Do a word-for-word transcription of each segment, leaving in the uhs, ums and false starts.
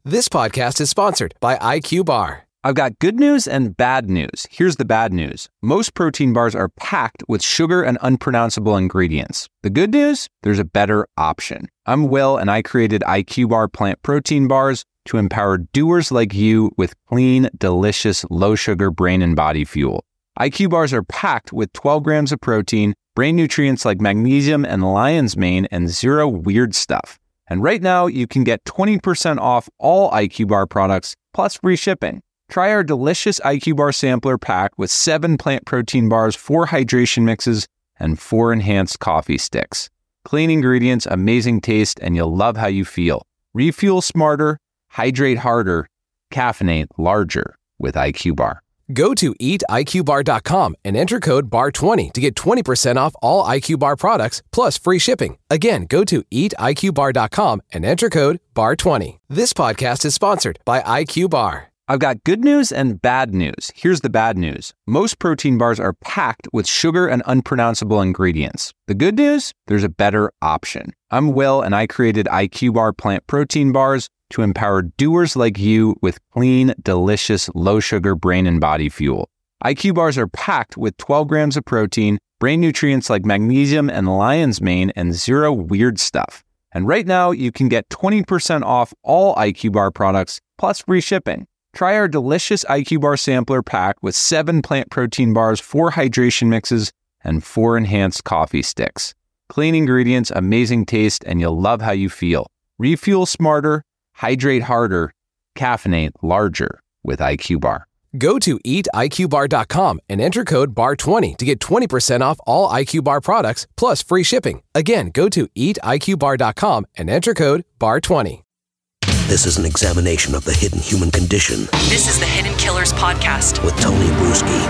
This podcast is sponsored by I Q Bar. I've got good news and bad news. Here's the bad news. Most protein bars are packed with sugar and unpronounceable ingredients. The good news? There's a better option. I'm Will, and I created I Q Bar plant protein bars to empower doers like you with clean, delicious, low-sugar brain and body fuel. I Q Bars are packed with twelve grams of protein, brain nutrients like magnesium and lion's mane, and zero weird stuff. And right now, you can get twenty percent off all I Q Bar products, plus free shipping. Try our delicious I Q Bar sampler pack with seven plant protein bars, four hydration mixes, and four enhanced coffee sticks. Clean ingredients, amazing taste, and you'll love how you feel. Refuel smarter, hydrate harder, caffeinate larger with I Q Bar. Go to eat I Q bar dot com and enter code B A R twenty to get twenty percent off all I Q Bar products, plus free shipping. Again, go to eat I Q bar dot com and enter code B A R twenty. This podcast is sponsored by I Q Bar. I've got good news and bad news. Here's the bad news. Most protein bars are packed with sugar and unpronounceable ingredients. The good news? There's a better option. I'm Will, and I created I Q Bar plant protein bars to empower doers like you with clean, delicious, low-sugar brain and body fuel. I Q Bars are packed with twelve grams of protein, brain nutrients like magnesium and lion's mane, and zero weird stuff. And right now, you can get twenty percent off all I Q Bar products, plus free shipping. Try our delicious I Q Bar sampler pack with seven plant protein bars, four hydration mixes, and four enhanced coffee sticks. Clean ingredients, amazing taste, and you'll love how you feel. Refuel smarter, hydrate harder, caffeinate larger with I Q Bar. Go to eat I Q bar dot com and enter code B A R twenty to get twenty percent off all I Q Bar products, plus free shipping. Again, go to eat I Q bar dot com and enter code B A R twenty. This is an examination of the hidden human condition. This is the Hidden Killers Podcast with Tony Bruschi.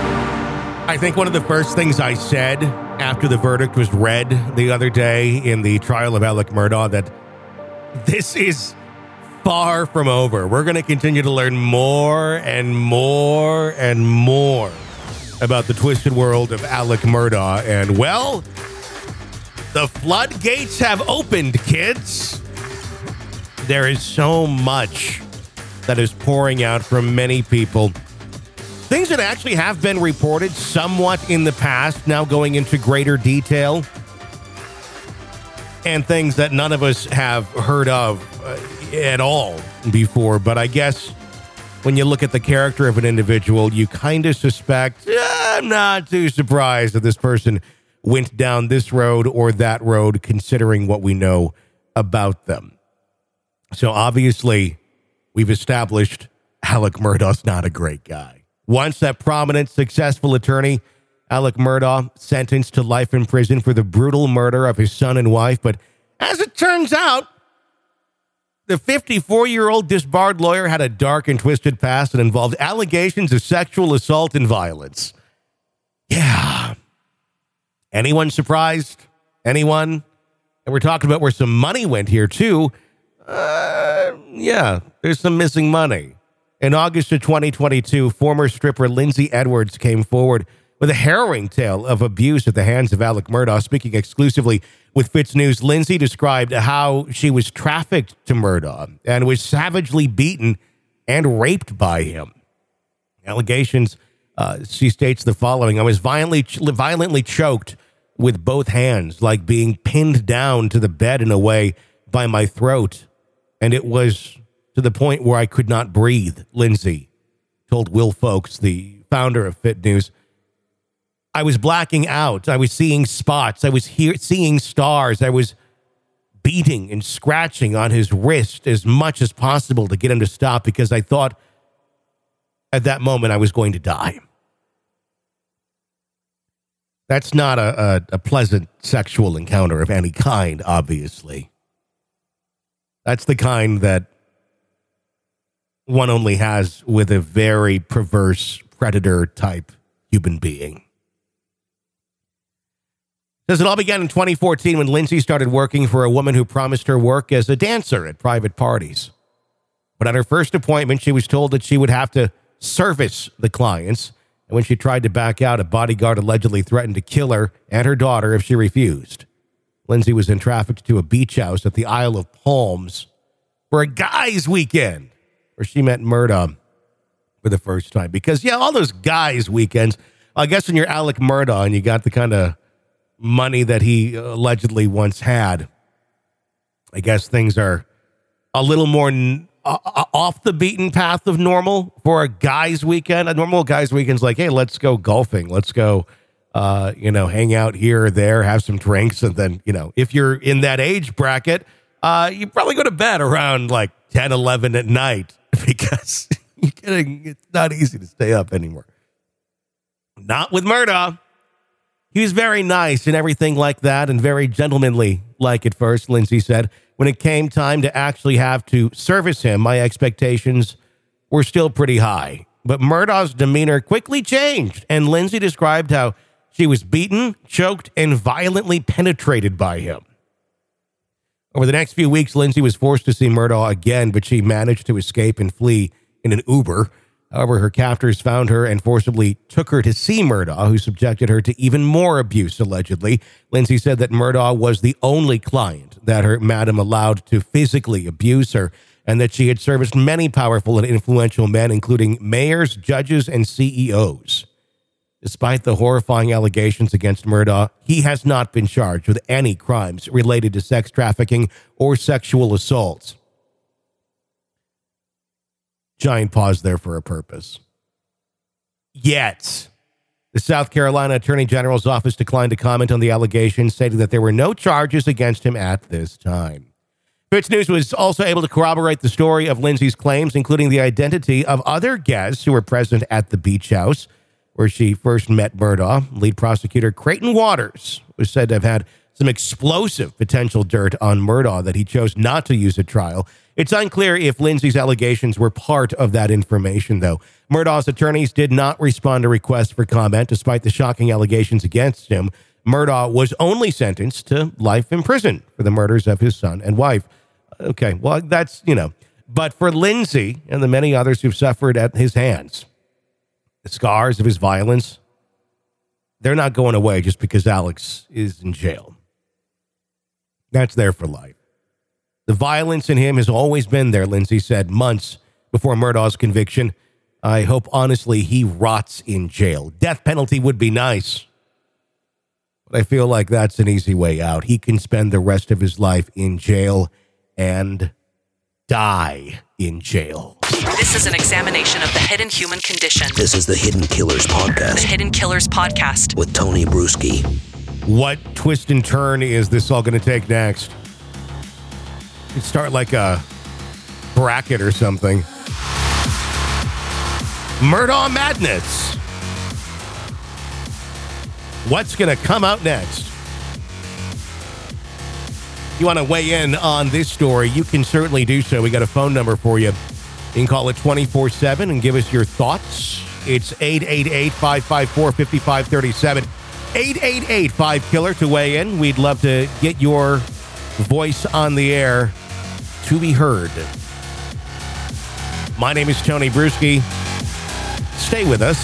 I think one of the first things I said after the verdict was read the other day in the trial of Alec Murdaugh, that this is far from over. We're going to continue to learn more and more and more about the twisted world of Alec Murdaugh. And, well, the floodgates have opened, kids. There is so much that is pouring out from many people. Things that actually have been reported somewhat in the past, now going into greater detail. And things that none of us have heard of uh, at all before. But I guess when you look at the character of an individual, you kind of suspect, eh, I'm not too surprised that this person went down this road or that road, considering what we know about them. So obviously, we've established Alec Murdaugh's not a great guy. Once that prominent, successful attorney, Alec Murdaugh, sentenced to life in prison for the brutal murder of his son and wife. But as it turns out, the fifty-four-year-old disbarred lawyer had a dark and twisted past that involved allegations of sexual assault and violence. Yeah. Anyone surprised? Anyone? And we're talking about where some money went here, too. Uh, yeah, there's some missing money. In August of twenty twenty-two, former stripper Lindsay Edwards came forward with a harrowing tale of abuse at the hands of Alec Murdaugh. Speaking exclusively with Fitz News, Lindsay described how she was trafficked to Murdaugh and was savagely beaten and raped by him. Allegations, uh, she states the following: I was violently, violently choked with both hands, like being pinned down to the bed in a way by my throat. And it was to the point where I could not breathe, Lindsay told Will Folks, the founder of Fit News. I was blacking out. I was seeing spots. I was hear- seeing stars. I was beating and scratching on his wrist as much as possible to get him to stop, because I thought at that moment I was going to die. That's not a, a, a pleasant sexual encounter of any kind, obviously. That's the kind that one only has with a very perverse predator-type human being. Says it all began in twenty fourteen when Lindsay started working for a woman who promised her work as a dancer at private parties. But at her first appointment, she was told that she would have to service the clients. And when she tried to back out, a bodyguard allegedly threatened to kill her and her daughter if she refused. Lindsay was then trafficked to a beach house at the Isle of Palms for a guy's weekend. where she met Murdaugh for the first time. Because, yeah, all those guys' weekends, I guess when you're Alec Murdaugh and you got the kind of money that he allegedly once had, I guess things are a little more n- off the beaten path of normal for a guy's weekend. A normal guy's weekend's like, hey, let's go golfing. Let's go, uh, you know, hang out here or there, have some drinks. And then, you know, if you're in that age bracket, uh, you probably go to bed around like ten, eleven at night because you're getting, it's not easy to stay up anymore. Not with Murdaugh. He was very nice and everything like that and very gentlemanly like at first, Lindsay said. When it came time to actually have to service him, my expectations were still pretty high. But Murdaugh's demeanor quickly changed, and Lindsay described how she was beaten, choked, and violently penetrated by him. Over the next few weeks, Lindsay was forced to see Murdaugh again, but she managed to escape and flee in an Uber. However, her captors found her and forcibly took her to see Murdaugh, who subjected her to even more abuse, allegedly. Lindsay said that Murdaugh was the only client that her madam allowed to physically abuse her, and that she had serviced many powerful and influential men, including mayors, judges, and C E Os. Despite the horrifying allegations against Murdaugh, he has not been charged with any crimes related to sex trafficking or sexual assaults. Giant pause there for a purpose. Yet, the South Carolina Attorney General's office declined to comment on the allegations, stating that there were no charges against him at this time. Fitz News was also able to corroborate the story of Lindsay's claims, including the identity of other guests who were present at the beach house where she first met Murdaugh. Lead prosecutor Creighton Waters was said to have had some explosive potential dirt on Murdaugh that he chose not to use at trial. It's unclear if Lindsay's allegations were part of that information, though. Murdaugh's attorneys did not respond to requests for comment, despite the shocking allegations against him. Murdaugh was only sentenced to life in prison for the murders of his son and wife. Okay, well, that's, you know. But for Lindsay and the many others who've suffered at his hands, the scars of his violence, they're not going away just because Alex is in jail. That's there for life. The violence in him has always been there, Lindsay said months before Murdaugh's conviction. I hope, honestly, he rots in jail. Death penalty would be nice, but I feel like that's an easy way out. He can spend the rest of his life in jail and die in jail. This is an examination of the hidden human condition. This is the Hidden Killers Podcast. The Hidden Killers Podcast. With Tony Bruschi. What twist and turn is this all going to take next? You'd start like a bracket or something. Murdaugh Madness. What's going to come out next? If you want to weigh in on this story, you can certainly do so. We got a phone number for you. You can call it twenty-four seven and give us your thoughts. It's eight eight eight, five five four, five five three seven. eight eight eight, five killer to weigh in. We'd love to get your voice on the air to be heard. My name is Tony Bruschi. Stay with us.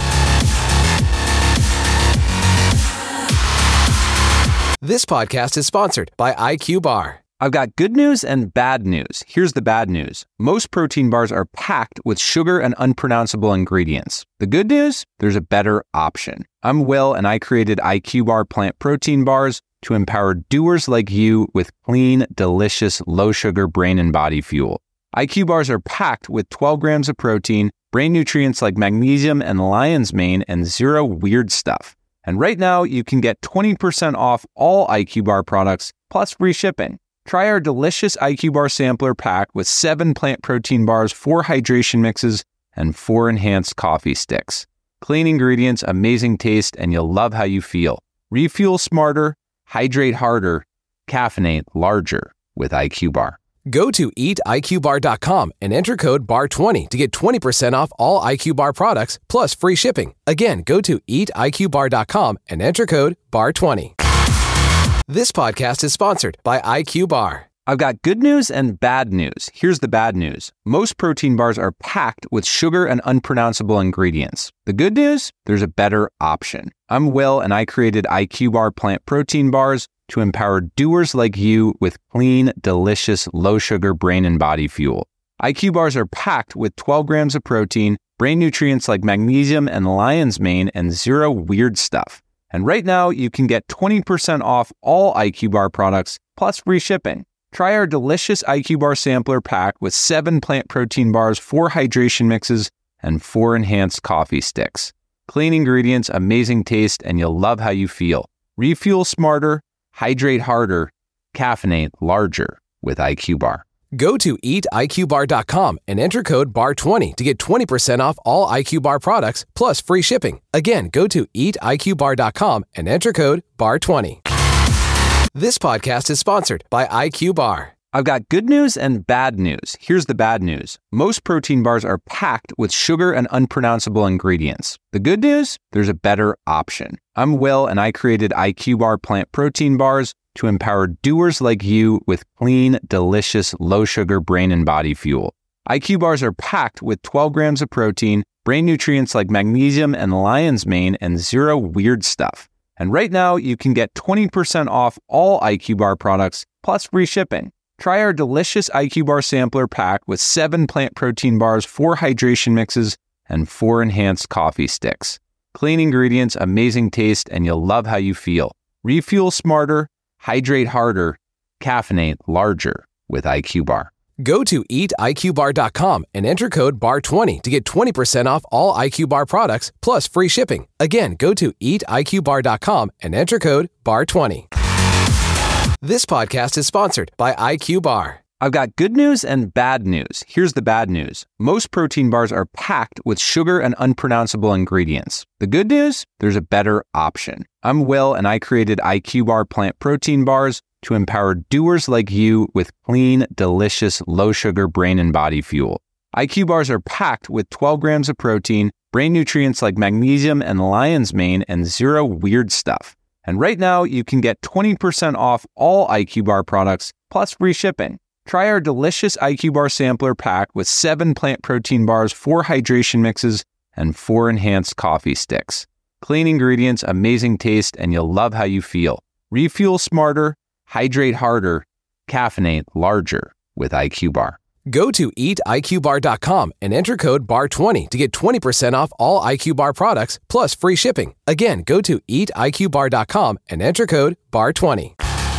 This podcast is sponsored by I Q Bar. I've got good news and bad news. Here's the bad news. Most protein bars are packed with sugar and unpronounceable ingredients. The good news? There's a better option. I'm Will, and I created I Q Bar plant protein bars to empower doers like you with clean, delicious, low-sugar brain and body fuel. I Q Bars are packed with twelve grams of protein, brain nutrients like magnesium and lion's mane, and zero weird stuff. And right now, you can get twenty percent off all I Q Bar products, plus free shipping. Try our delicious I Q Bar sampler pack with seven plant protein bars, four hydration mixes, and four enhanced coffee sticks. Clean ingredients, amazing taste, and you'll love how you feel. Refuel smarter, hydrate harder, caffeinate larger with I Q Bar. Go to eat I Q bar dot com and enter code bar twenty to get twenty percent off all I Q Bar products, plus free shipping. Again, go to eat I Q bar dot com and enter code bar twenty. This podcast is sponsored by I Q Bar. I've got good news and bad news. Here's the bad news. Most protein bars are packed with sugar and unpronounceable ingredients. The good news? There's a better option. I'm Will, and I created I Q Bar plant protein bars to empower doers like you with clean, delicious, low-sugar brain and body fuel. I Q bars are packed with twelve grams of protein, brain nutrients like magnesium and lion's mane, and zero weird stuff. And right now, you can get twenty percent off all I Q Bar products, plus free shipping. Try our delicious I Q Bar sampler pack with seven plant protein bars, four hydration mixes, and four enhanced coffee sticks. Clean ingredients, amazing taste, and you'll love how you feel. Refuel smarter, hydrate harder, caffeinate larger with I Q Bar. Go to eat I Q bar dot com and enter code B A R twenty to get twenty percent off all I Q Bar products, plus free shipping. Again, go to eat I Q bar dot com and enter code B A R twenty. This podcast is sponsored by I Q Bar. I've got good news and bad news. Here's the bad news. Most protein bars are packed with sugar and unpronounceable ingredients. The good news? There's a better option. I'm Will, and I created I Q Bar plant protein bars to empower doers like you with clean, delicious, low-sugar brain and body fuel. I Q bars are packed with twelve grams of protein, brain nutrients like magnesium and lion's mane, and zero weird stuff. And right now, you can get twenty percent off all I Q Bar products, plus free shipping. Try our delicious I Q Bar sampler pack with seven plant protein bars, four hydration mixes, and four enhanced coffee sticks. Clean ingredients, amazing taste, and you'll love how you feel. Refuel smarter, hydrate harder, caffeinate larger with I Q Bar. Go to eat I Q bar dot com and enter code B A R twenty to get twenty percent off all I Q Bar products, plus free shipping. Again, go to eat I Q bar dot com and enter code B A R twenty. This podcast is sponsored by I Q Bar. I've got good news and bad news. Here's the bad news. Most protein bars are packed with sugar and unpronounceable ingredients. The good news? There's a better option. I'm Will, and I created I Q Bar plant protein bars to empower doers like you with clean, delicious, low-sugar brain and body fuel. I Q bars are packed with twelve grams of protein, brain nutrients like magnesium and lion's mane, and zero weird stuff. And right now, you can get twenty percent off all I Q Bar products, plus free shipping. Try our delicious I Q Bar sampler pack with seven plant protein bars, four hydration mixes, and four enhanced coffee sticks. Clean ingredients, amazing taste, and you'll love how you feel. Refuel smarter, hydrate harder, caffeinate larger with I Q Bar. Go to eat I Q bar dot com and enter code B A R twenty to get twenty percent off all I Q Bar products, plus free shipping. Again, go to eat I Q bar dot com and enter code B A R twenty.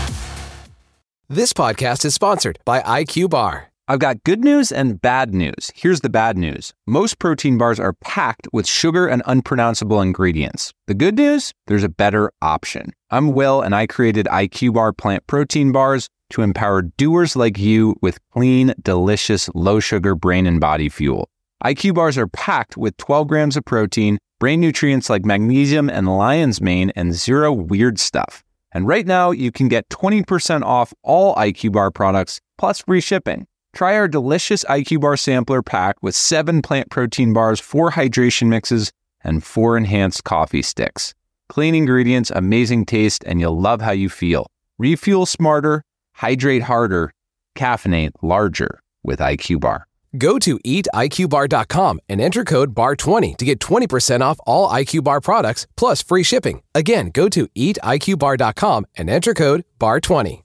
This podcast is sponsored by I Q Bar. I've got good news and bad news. Here's the bad news. Most protein bars are packed with sugar and unpronounceable ingredients. The good news? There's a better option. I'm Will, and I created I Q Bar plant protein bars to empower doers like you with clean, delicious, low-sugar brain and body fuel. I Q bars are packed with twelve grams of protein, brain nutrients like magnesium and lion's mane, and zero weird stuff. And right now, you can get twenty percent off all I Q Bar products, plus free shipping. Try our delicious I Q Bar sampler pack with seven plant protein bars, four hydration mixes, and four enhanced coffee sticks. Clean ingredients, amazing taste, and you'll love how you feel. Refuel smarter, hydrate harder, caffeinate larger with I Q Bar. Go to eat I Q bar dot com and enter code B A R twenty to get twenty percent off all I Q Bar products, plus free shipping. Again, go to eat I Q bar dot com and enter code B A R twenty.